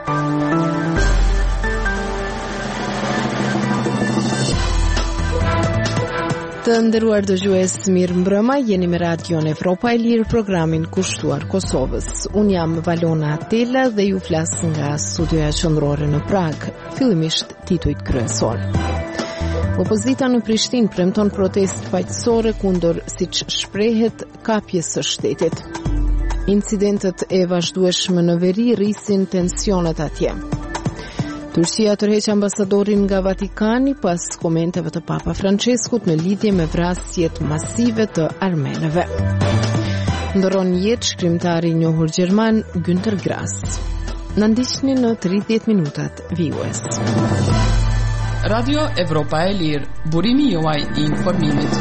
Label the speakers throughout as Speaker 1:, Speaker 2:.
Speaker 1: Të nderuar dëgjues, mirëmbrëma, jeni me Radion Evropa e Lirë, programin kushtuar Kosovës. Unë jam Valona Atela dhe ju flas nga studioja qendrore në Prag. Fillimisht titujt kryesor. Opozita në Prishtinë premton protestë paqësore kundër, siç shprehet, kapjes së shtetit. Incidentet e vazhdueshme në veri rrisin tensionet atje. Turqia tërheq ambasadorin nga Vatikani pas komenteve të Papa Franceskut në lidhje me vrasjet masive të armenëve. Ndërron jetë shkrimtari i njohur gjerman Günter Grass. Na ndiqni në 30 minutat vijues.
Speaker 2: Radio Evropa e Lirë, burimi juaj i informimit.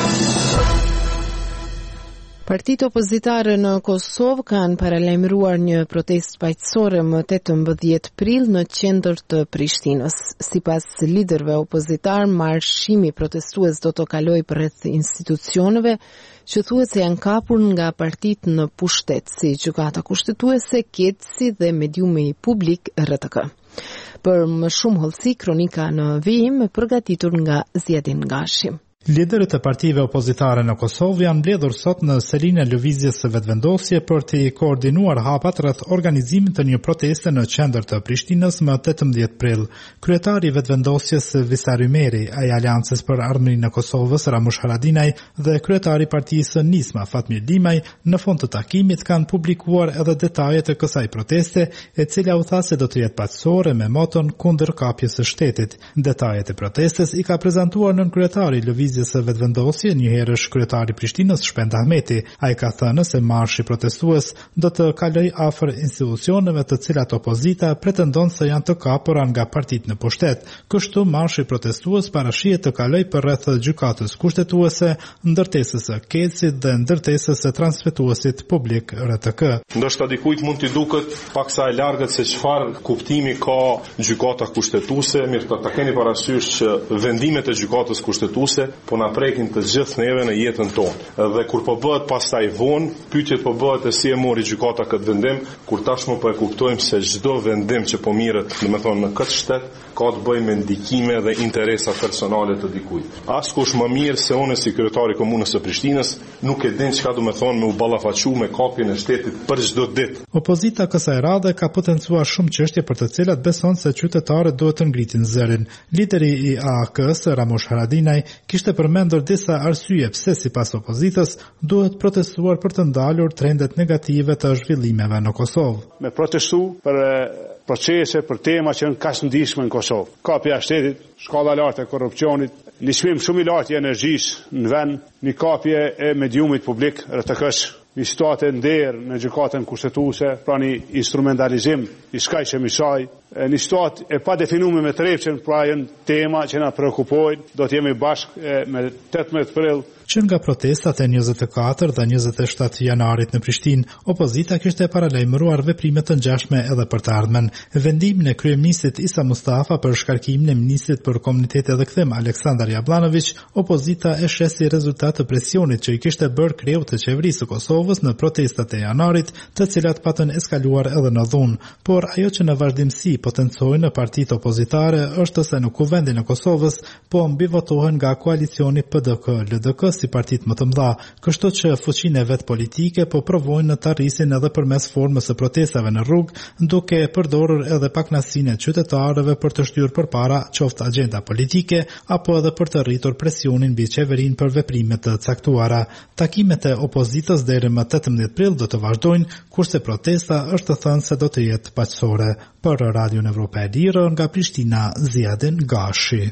Speaker 1: Partitë opozitare në Kosovë kanë paralajmëruar një protestë paqësore më 18 prill në qendër të Prishtinës. Sipas liderëve opozitar, marshimi protestues do të kalojë përreth institucioneve që thuhet se janë kapur nga partitë në pushtet, si Gjykata Kushtetuese, Ketësi dhe Mediumi Publik RTK. Për më shumë hollësi, kronika në vijim përgatitur nga Zjedin Gashi.
Speaker 3: Liderët e partive opozitare në Kosovë janë mbledhur sot në selinë e lëvizjes së vetëvendosje për të koordinuar hapat rreth organizimit të një proteste në qendër të Prishtinës më 18 prill. Kryetari i vetëvendosjes Visar Ymeri, ai Aleancës për Armërinë e Kosovës Ramush Haradinaj dhe kryetari i partisë Nisma Fatmir Limaj në fund të takimit kanë publikuar edhe detajet e kësaj proteste, e cila u tha se do të jetë paqësore me moton kundër kapjes së shtetit. Detajet e protestes i ka prezantuar nën kryetari i së vetëvendosje, njëherësh kryetari i Prishtinës Shpend Ahmeti. Ai ka thënë se marshi protestues do të kalojë afër institucioneve të cilat opozita pretendon se janë të kapura nga partitë në pushtet. Kështu marshi protestues parashihet të kalojë përreth Gjykatës Kushtetuese, ndërtesës së Ketësit dhe ndërtesës së transmetuesit publik RTK.
Speaker 4: Ndoshta dikujt mund t'i duket paksa e largët se çfarë kuptimi ka Gjykata Kushtetuese, mirë ta keni parasysh që vendimet e Gjykatës Kushtetuese po na prekin të gjithë neve në jetën tonë. Dhe kur po bëhet pastaj vonë, pyetjet po bëhet e si e mori gjykata këtë vendim, kur tashmë po e kuptojmë se çdo vendim që po mirret, domethënë në këtë shtet, ka të bëjë me ndikime dhe interesa personale të dikujt. Askush më mirë se unë si kryetari i komunës së Prishtinës nuk e din çka domethënë me u ballafaqu me kapjen e shtetit për çdo ditë.
Speaker 3: Opozita kësaj radhe ka potencuar shumë çështje për të cilat beson se qytetarët duhet të ngritin zërin. Lideri i AAK-s Ramush Haradinaj kishte përmendur disa arsye pse sipas opozitës duhet protestuar për të ndalur trendet negative të zhvillimeve në Kosovë.
Speaker 5: Me protestu për procese, për tema që janë kaq ndihshme në Kosovë. Kapja e shtetit, shkalla e lartë e korrupsionit, një çmim shumë i lartë i energjisë në vend, një kapje e mediumit publik RTK-s, një situatë nder në Gjykatën Kushtetuese, pra një instrumentalizim i shkaqshëm i saj, një situatë e pa definuar me trepçën, pra janë tema që na shqetësojnë. Do të jemi bashkë me 18 prill.
Speaker 3: Që nga protestat e 24 dhe 27 janarit në Prishtinë, opozita kishte paralajmëruar veprime të ngjashme edhe për të ardhmen. Vendimin e kryeministit Isa Mustafa për shkarkimin e ministrit për komunitet dhe kthim Aleksandar Jablanović, opozita e sheh si rezultat të presionit që i kishte bërë kreu të qeverisë së Kosovës në protestat e janarit, të cilat patën eskaluar edhe në dhunë. Por ajo që në vazhdimsi potencojnë në partitë opozitare është se në kuvendin e Kosovës po mbivotohen nga koalicioni PDK-LDK si partitë më të mëdha, kështu që fuqinë e vet politike po provojnë të arrisin edhe përmes formës së protestave në rrugë, duke përdorur edhe pakënaqësinë e qytetarëve për të shtyrë përpara qoftë agjenda politike apo edhe për të rritur presionin mbi qeverinë për veprime të caktuara. Takimet e opozitës deri më 18 prill do të vazhdojnë, kurse protesta është thënë se do të jetë paqësore. Për Radion Evropa e Lirë nga Prishtina, Zjedin Gashi.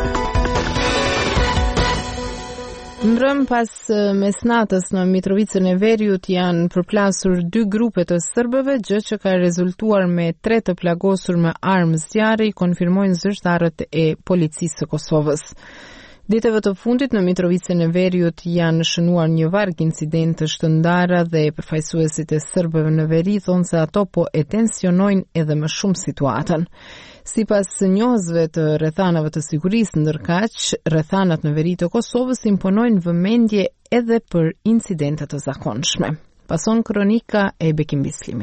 Speaker 1: Mbrëm pas mesnatës në Mitrovicën e Veriut janë përplasur 2 grupe të serbëve, gjë që ka rezultuar me 3 të plagosur me armë zjarri, konfirmojnë zyrtarët e policisë së Kosovës. Ditëve të fundit në Mitrovicën e Veriut janë shënuar një varg incidentësh të ndara dhe përfaqësuesit e serbëve në Veri thonë se ato po e tensionojnë edhe më shumë situatën. Sipas njohësve të rrethanave të sigurisë, ndërkaq rrethanat në veri të Kosovës imponojnë vëmendje edhe për incidente të zakonshme. Pason kronika e Bekim Bislimit.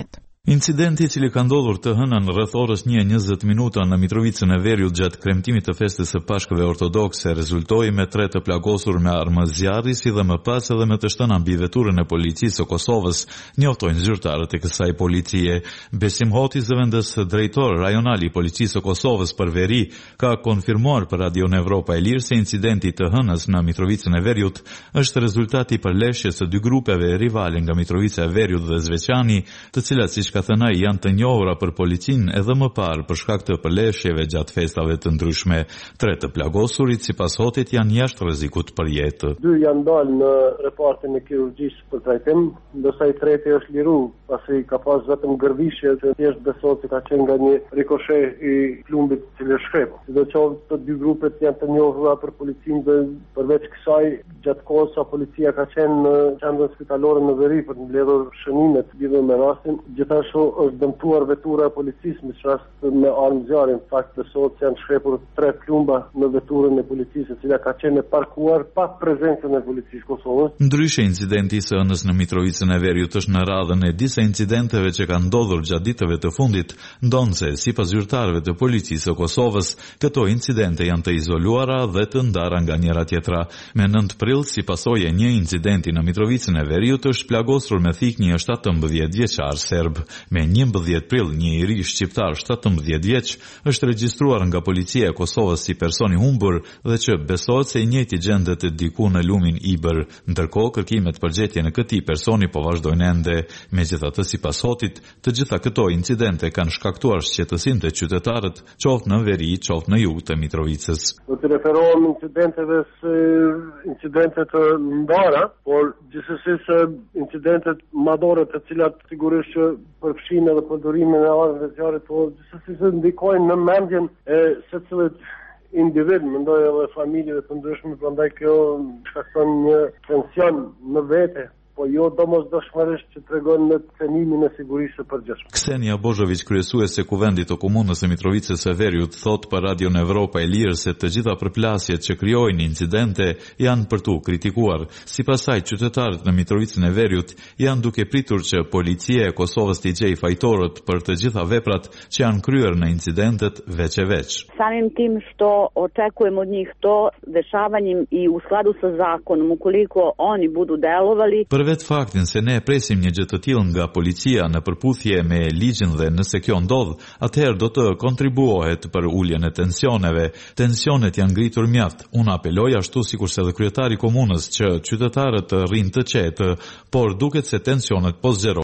Speaker 6: Incidenti I cili ka ndodhur të hënën rreth orës 1:20 minuta në Mitrovicën e Veriut gjatë kremtimit të festës së Pashkëve Ortodokse rezultoi me 3 të plagosur me armë zjarri, si dhe më pas edhe me të shtëna mbi veturën e policisë së Kosovës, njoftojnë zyrtarët e kësaj policie. Besim Hoti, zëvendës drejtor rajonal I policisë së Kosovës për Veri, ka konfirmuar për Radio Evropa e Lirë se incidenti të hënës në Mitrovicën e Veriut është rezultati I përleshjes së 2 grupeve rivale nga Mitrovica e Veriut dhe Zveçani, të cilat siç ka thënë ai janë të njohura për policinë edhe më parë për shkak të përleshjeve gjatë festave të ndryshme. 3 të plagosurit sipas Hotit janë jashtë rrezikut për jetë.
Speaker 7: 2 janë dalë në repartin e kirurgjisë për trajtim, ndërsa I treti është liru, pasi ka pas vetëm gërdishje që thjesht besohet se ka qenë nga një rikoshe I plumbit që le shkrepo. Sidoqoftë të 2 grupet janë të njohura për policinë dhe përveç kësaj gjatë kohës sa policia ka qenë në qendrën spitalore në Veri për të mbledhur shënimet lidhur me rastin. Gjithashtu është dëmtuar vetura e policisë me rast me armë zjarri. Në fakt besohet se janë shkrepur 3 plumba në veturën e policisë, e cila ka qenë e parkuar pa prezencën e policisë Kosovës.
Speaker 6: Ndryshe incidenti I së hënës në Mitrovicën e Veriut është në radhën e disa incidenteve që kanë ndodhur gjatë ditëve të fundit, ndonse sipas zyrtarëve të policisë së Kosovës, këto incidente janë të izoluara dhe të ndara nga njëra tjetra. Me 9 prill, si pasojë e një incidenti në Mitrovicën e Veriut, është plagosur me thik një 17 vjeçar serb. Me 11 prill, një I ri shqiptar 17 vjeç është regjistruar nga policia e Kosovës si person I humbur dhe që besohet se I njëjti gjendet diku në lumin Ibër. Ndërkohë, kërkimet për gjetjen e këtij personi po vazhdojnë ende. Megjithatë, sipas Hotit, të gjitha këto incidente kanë shkaktuar shqetësim te qytetarët, qoftë në Veri, qoftë në jug të Mitrovicës.
Speaker 7: Do të referohem incidenteve se incidente të ndara, por gjithsesi se incidentet madhore të cilat sigurisht që përfshin edhe përdorimin e armëve zjarrit, por gjithsesi se ndikojnë në mendjen e secilit individ, mendoj edhe familjeve të ndryshme, prandaj kjo shkakton një tension në vete, po jo domosdoshmërisht që tregon në cenimin e sigurisë së përgjithshme.
Speaker 6: Ksenia Bozhović, kryesuese e kuvendit të komunës së Mitrovicës së Veriut, thot për Radio Evropa e Lirë se të gjitha përplasjet që krijojnë incidente janë për tu kritikuar. Sipas saj, qytetarët në Mitrovicën e Veriut janë duke pritur që policia e Kosovës t'i gjejë fajtorët për të gjitha veprat që janë kryer në incidentet veç e veç.
Speaker 8: Samim tim što očekujemo od njih to dešavanjem I u skladu sa zakonom, ukoliko oni budu delovali.
Speaker 6: Për vetë faktin se ne presim një gjë të tillë nga policia në përputhje me ligjin dhe nëse kjo ndodh, atëherë do të kontribuohet për uljen e tensioneve. Tensionet janë ngritur mjaft. Unë apeloj ashtu sikurse edhe kryetari I komunës që qytetarët rrinë të qetë, por duket se tensionet po zgjerohen.